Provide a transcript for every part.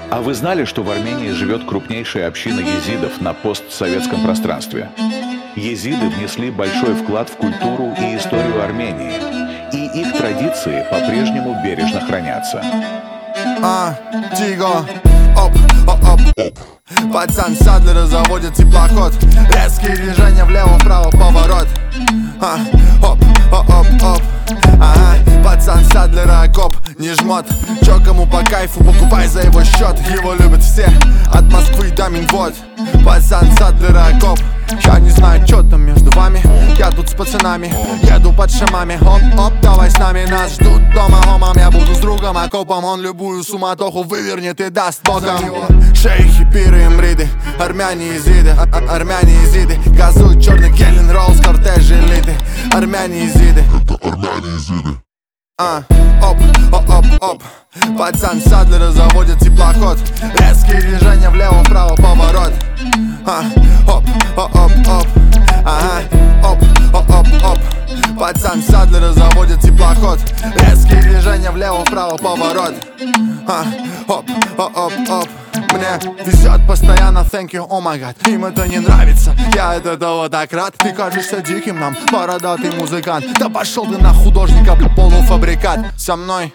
А вы знали, что в Армении живет крупнейшая община езидов на постсоветском пространстве? Езиды внесли большой вклад в культуру и историю Армении, и их традиции по-прежнему бережно хранятся. Тиго, оп, оп, оп. Пацан Садлера заводит теплоход. Резкие движения влево-вправо, поворот. Оп, оп, оп, оп. Пацан Садлера коп, не жмот. Чё кому по кайфу, покупай за его счет. Его любят все, от Москвы до Минвод. Пацан Садлера коп. Я не знаю, что там между вами. Я тут с пацанами, еду под шамами. Оп, оп, давай с нами, нас ждут дома гомом. Я буду с другом окопом, он любую суматоху вывернет и даст боком. Шейхи, пиры, имриды, армяне езиды, армяне езиды. Газуют черный Келлин Роллс, кортеж элиты. Армяне езиды, это армяне езиды. Оп, оп, оп, оп. Пацан Садлера заводит теплоход. Резкие движения влево-вправо, поворот. Оп, оп, оп, оп. Оп, оп, оп, оп. Пацан Садлера заводит теплоход. Резкие движения влево-вправо, поворот. Оп, оп, оп, оп. Мне везет постоянно, thank you, oh my god. Им это не нравится, я от этого так рад. Ты кажешься диким нам, бородатый музыкант. Да пошел ты на художника, полуфабрикат. Со мной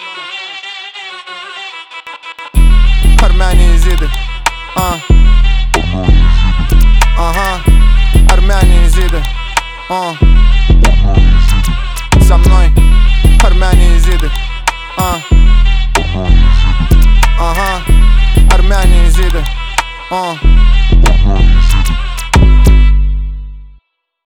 армяне езиды. Ага, армяне езиды.